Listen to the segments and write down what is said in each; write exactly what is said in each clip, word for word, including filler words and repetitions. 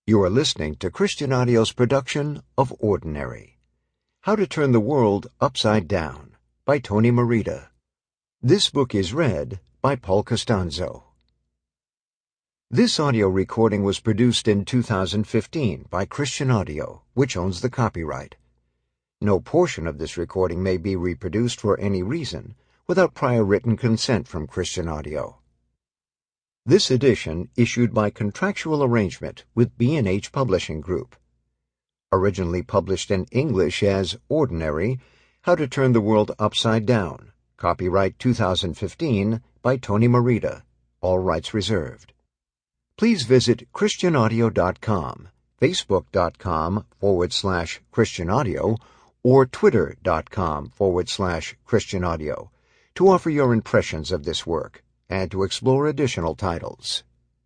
You are listening to Christian Audio's production of Ordinary. How to Turn the World Upside Down by Tony Merida. This book is read by Paul Costanzo. This audio recording was produced in two thousand fifteen by Christian Audio, which owns the copyright. No portion of this recording may be reproduced for any reason without prior written consent from Christian Audio. This edition issued by contractual arrangement with B and H Publishing Group. Originally published in English as Ordinary, How to Turn the World Upside Down, copyright two thousand fifteen by Tony Merida, all rights reserved. Please visit christian audio dot com, facebook.com forward slash Christian Audio, or twitter.com forward slash Christian Audio to offer your impressions of this work and to explore additional titles.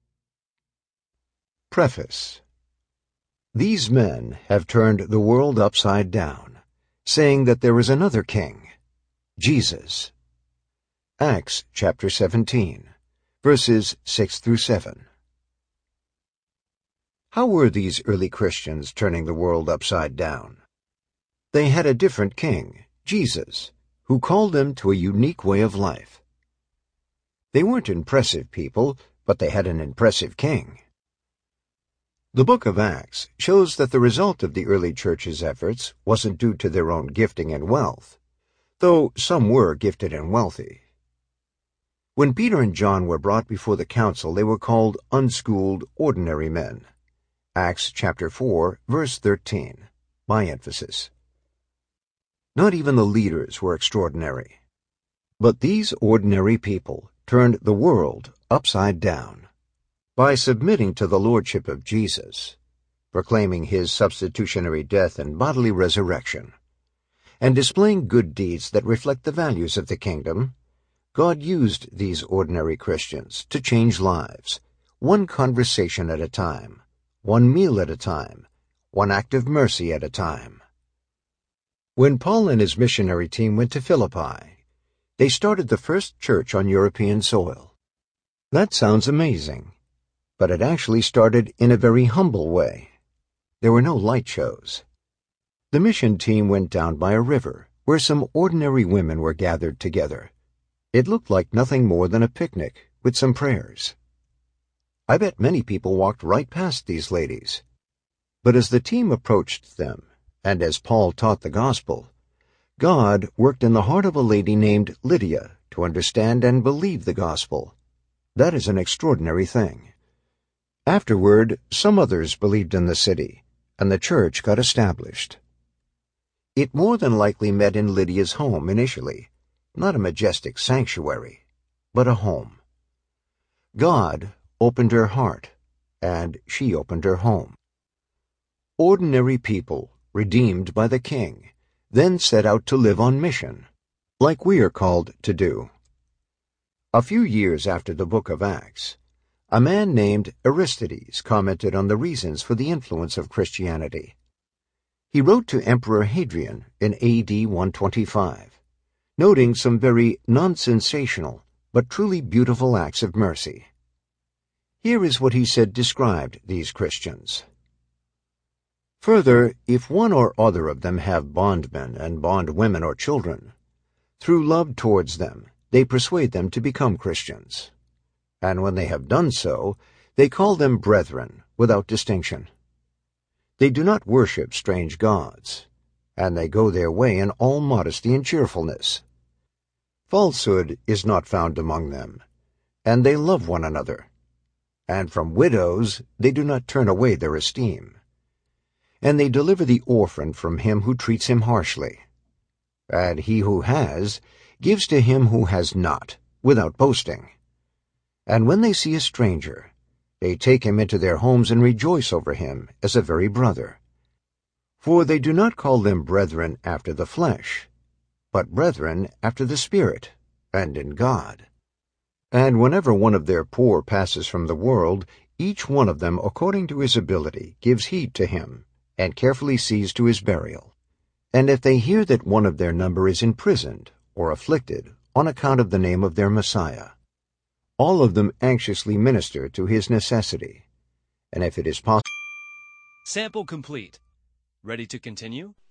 Preface. These men have turned the world upside down, saying that there is another king, Jesus. Acts chapter seventeen, verses six through seven. How were these early Christians turning the world upside down? They had a different king, Jesus, who called them to a unique way of life. They weren't impressive people, but they had an impressive king. The book of Acts shows that the result of the early church's efforts wasn't due to their own gifting and wealth, though some were gifted and wealthy. When Peter and John were brought before the council, they were called unschooled, ordinary men. Acts chapter four, verse thirteen, by emphasis. Not even the leaders were extraordinary. But these ordinary people turned the world upside down by submitting to the lordship of Jesus, proclaiming his substitutionary death and bodily resurrection, and displaying good deeds that reflect the values of the kingdom. God used these ordinary Christians to change lives, one conversation at a time, one meal at a time, one act of mercy at a time. When Paul and his missionary team went to Philippi, they started the first church on European soil. That sounds amazing, but it actually started in a very humble way. There were no light shows. The mission team went down by a river where some ordinary women were gathered together. It looked like nothing more than a picnic with some prayers. I bet many people walked right past these ladies. But as the team approached them, and as Paul taught the gospel, God worked in the heart of a lady named Lydia to understand and believe the gospel. That is an extraordinary thing. Afterward, some others believed in the city, and the church got established. It more than likely met in Lydia's home initially, not a majestic sanctuary, but a home. God opened her heart, and she opened her home. Ordinary people, redeemed by the King, then set out to live on mission, like we are called to do. A few years after the book of Acts, a man named Aristides commented on the reasons for the influence of Christianity. He wrote to Emperor Hadrian in A D one twenty-five, noting some very non-sensational but truly beautiful acts of mercy. Here is what he said described these Christians. Further, if one or other of them have bondmen and bondwomen or children, through love towards them, they persuade them to become Christians. And when they have done so, they call them brethren, without distinction. They do not worship strange gods, and they go their way in all modesty and cheerfulness. Falsehood is not found among them, and they love one another. And from widows they do not turn away their esteem. And they deliver the orphan from him who treats him harshly. And he who has gives to him who has not, without boasting. And when they see a stranger, they take him into their homes and rejoice over him as a very brother. For they do not call them brethren after the flesh, but brethren after the Spirit, and in God. And whenever one of their poor passes from the world, each one of them, according to his ability, gives heed to him, and carefully sees to his burial. And if they hear that one of their number is imprisoned or afflicted on account of the name of their Messiah, all of them anxiously minister to his necessity. And if it is possible, Sample complete. Ready to continue?